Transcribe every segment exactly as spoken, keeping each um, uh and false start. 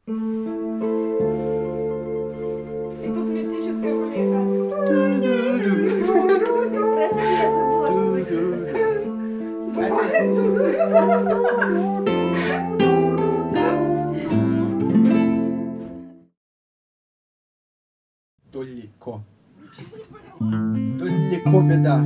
И тут мистическая флейта. Прости, я забыла, что записывать. Далеко. Далеко беда.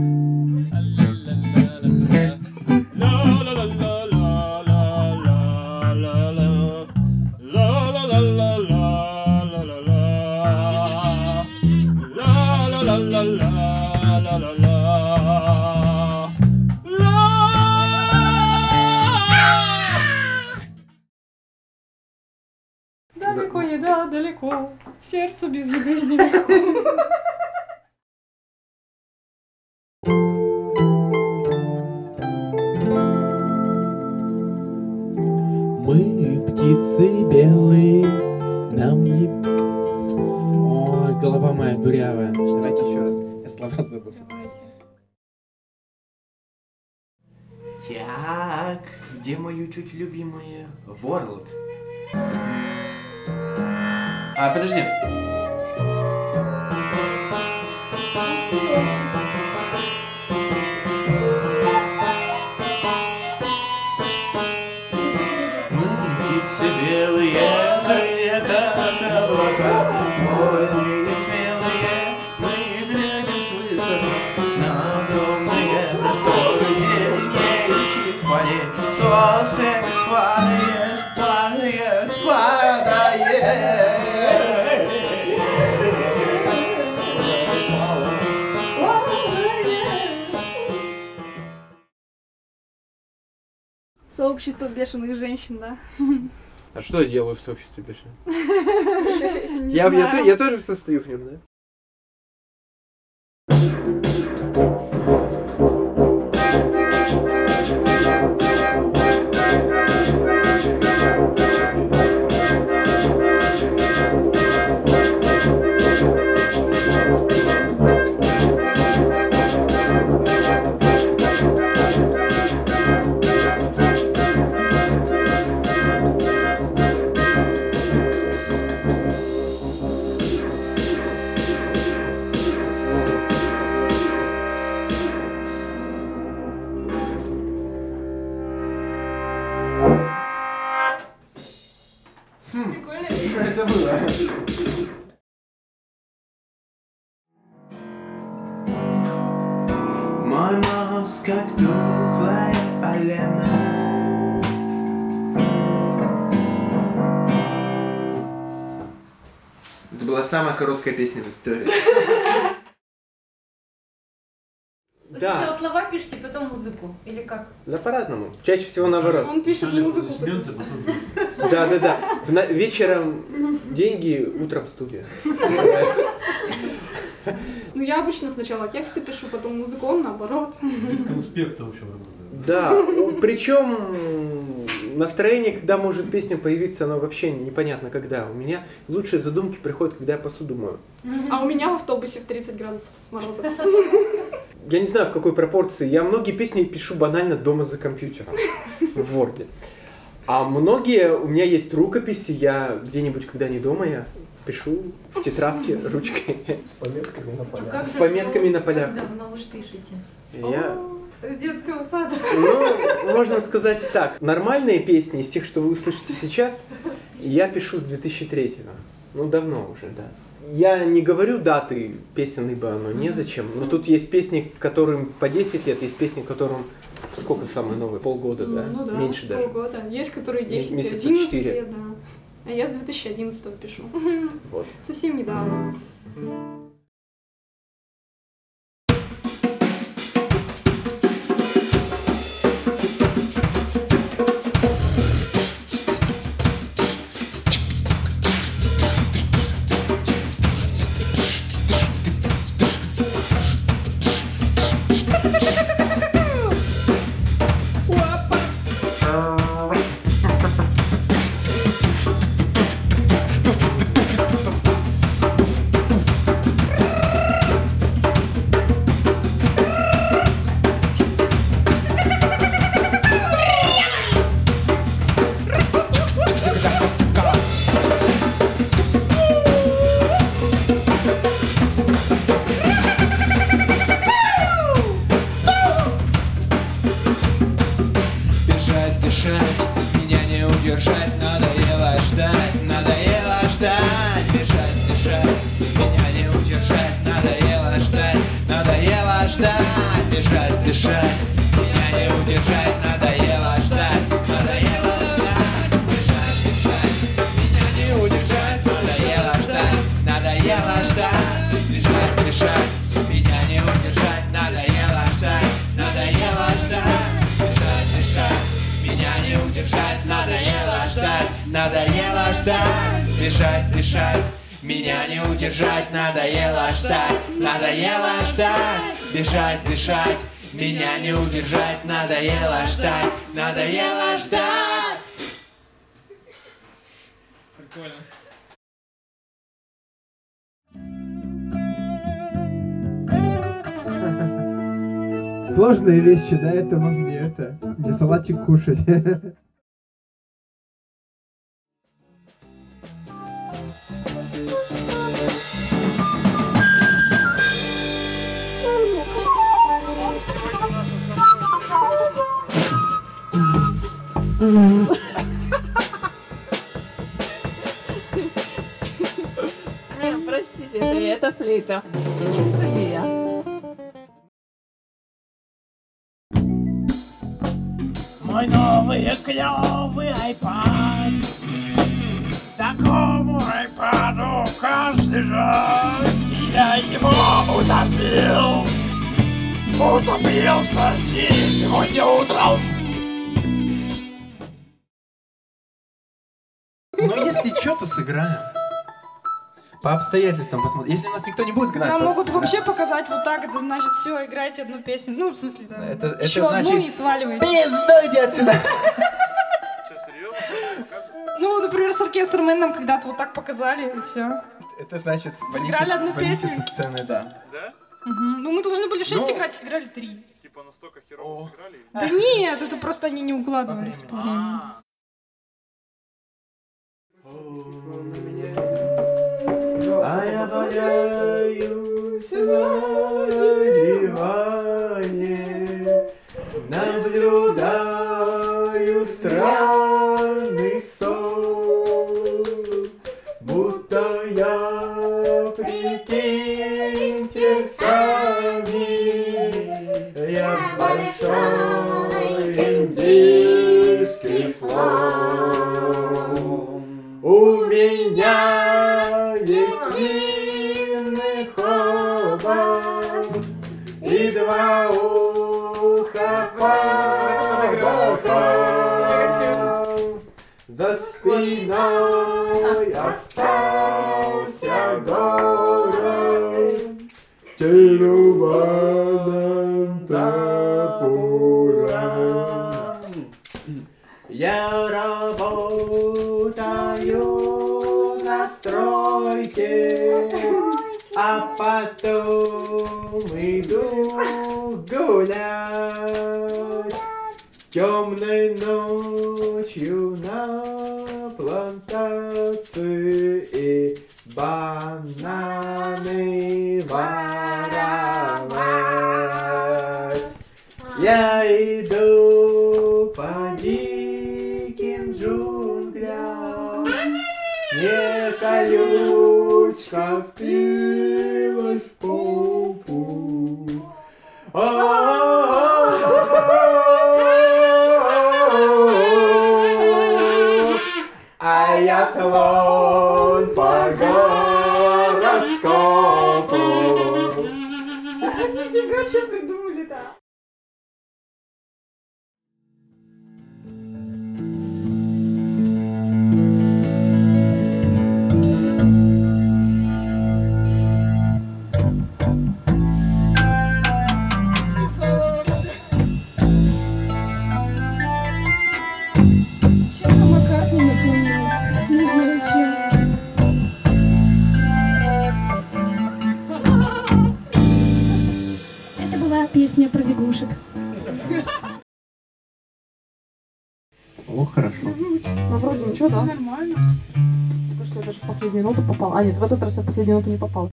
Далеко еда, далеко. Сердцу без еды нелегко. Мы птицы белые, нам не... Ой, голова моя дурявая. Давайте еще раз. Я слова забыл. Давайте. Так, где мою тетю любимая? World. А, подожди. Мы птицы белые, крылья как облака, вольные, смелые, мы глядим свысока на огромные просторы зеленеющих полей. Солнце падает, падает, падает. Сообщество бешеных женщин, да? А что я делаю в сообществе бешеных? Не Я, я, знаю. то- я тоже состою в нем, да? Прикольно. Что это было? Мой мозг как тухлое полено. Это была самая короткая песня в истории. Сначала Да, слова пишите, потом музыку. Или как? да по-разному. Чаще всего наоборот. Он пишет музыку. Да, да, да. В на- Вечером деньги, утром студия. Ну, я обычно сначала тексты пишу, потом музыку, он наоборот. Без конспекта, в общем, работает. Да, причем настроение, когда может песня появиться, оно вообще непонятно когда. У меня лучшие задумки приходят, когда я посуду мою. А у меня в автобусе в тридцать градусов мороза. Я не знаю, в какой пропорции. Я многие песни пишу банально дома за компьютером, в Word. А многие, у меня есть рукописи, я где-нибудь, когда не дома, я пишу в тетрадке ручкой. С пометками на полях. Как С давно- пометками на полях. Как давно вы ж пишете? Я, С детского сада. ну, можно сказать и так. Нормальные песни из тех, что вы услышите сейчас, я пишу с две тысячи третьего. Ну, давно уже, да. Я не говорю даты песен, ибо оно незачем, но тут есть песни, которым по десять лет, есть песни, которым сколько самые новые? Полгода, да? Ну да, Меньше даже. полгода. Есть, которые десять, Месяца одиннадцать четыре. лет, да. А я с две тысячи одиннадцатого пишу. Вот. Совсем недавно. ждать, надоело ждать, бежать, дышать, меня не удержать, надоело ждать, надоело ждать, бежать, дышать, меня не удержать, надоело ждать, надоело ждать, бежать, дышать, меня не удержать, надоело ждать, надоело ждать, бежать, дышать, меня не удержать, надоело ждать, надоело ждать, бежать, дышать, меня не удержать, надоело ждать, надоело ждать, бежать, дышать, меня не удержать, надоело ждать, надоело ждать, бежать, дышать, меня не удержать, надоело ждать, надоело ждать. Прикольно. Сложные вещи, да, это во мне, это не салатик кушать. Не, простите, это я, это флейта. Это не я. Мой новый клевый айпад, такому айпаду каждый рад, я его утопил, утопил в сортире сегодня утром. Ну, если что, то сыграем. По обстоятельствам посмотрим. Если нас никто не будет гнать, Нам то могут сыграем. вообще показать вот так, это значит, все, играйте одну песню. Ну, в смысле, да. Это- это Еще одну значит- и сваливайте. Пиздуйте отсюда! Ну, например, с оркестром нам когда-то вот так показали, и все. Это значит, валите, Сыграли одну валите песню. со сцены, да. Ну, мы должны были шесть Ну. играть, сыграли три. Типа настолько херово сыграли? Да нет, это просто они не укладывались по времени. А я валяюсь на диване, наблюдаю странный сон, будто я, прикиньте сами, я большой индийский слон. У меня есть длинный хобот и два уха по бокам. За спиной остался город тируваным топором. Я работаю на стройке, а потом иду гулять темной ночью на плантации бананы воровать. Я иду по диким джунглям, не колючка впилась в попу. А я слон по гороскопу. Нифига, что придумали-то? Чем-то Маккартни напомнил. Не знаю, чем. Это была песня про лягушек. О, хорошо. Ну, вроде ничего, да? Нормально. Только что я даже в последнюю ноту попал. А, нет, в этот раз я в последнюю ноту не попал.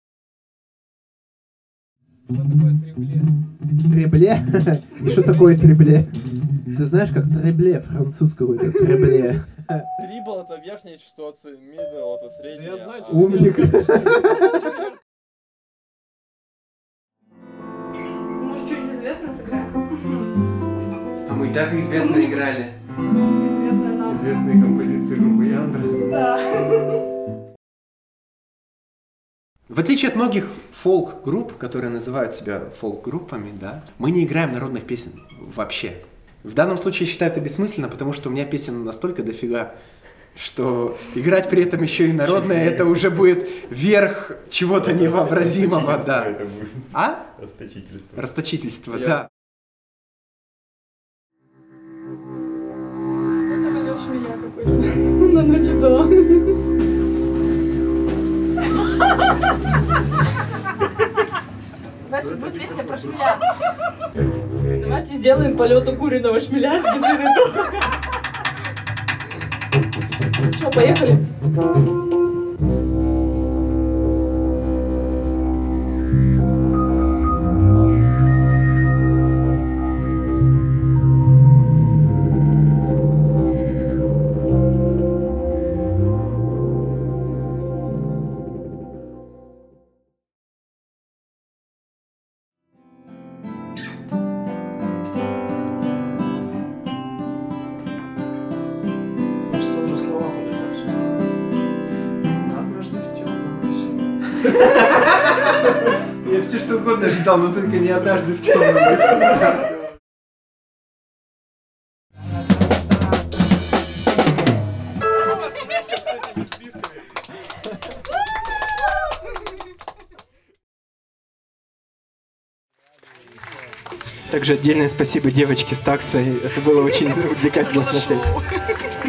Требле? И что такое требле? Ты знаешь, как требле французского, это требле. Трибл это верхняя частота, мидл это средняя. Я знаю, что Умник. Может, что-нибудь известное сыграем? А мы так известно играли. Известное нам. Известные композиции группы Яндра. Да. В отличие от многих фолк-групп, которые называют себя фолк-группами, да, мы не играем народных песен вообще. В данном случае я считаю это бессмысленно, потому что у меня песен настолько дофига, что играть при этом еще и народное, это уже будет верх чего-то невообразимого, да. А? Расточительство. Расточительство, да. Это Валер Швея какой-то. На ноте до. Значит, будет песня про шмеля. Давайте сделаем полет укуренного шмеля с диджей. Что, поехали? Хочется уже слова подойдешь. Однажды в темном лесу. Я все что угодно ожидал, но только не однажды в темном лесу. Также отдельное спасибо девочке с таксой. Это было очень увлекательно смотреть.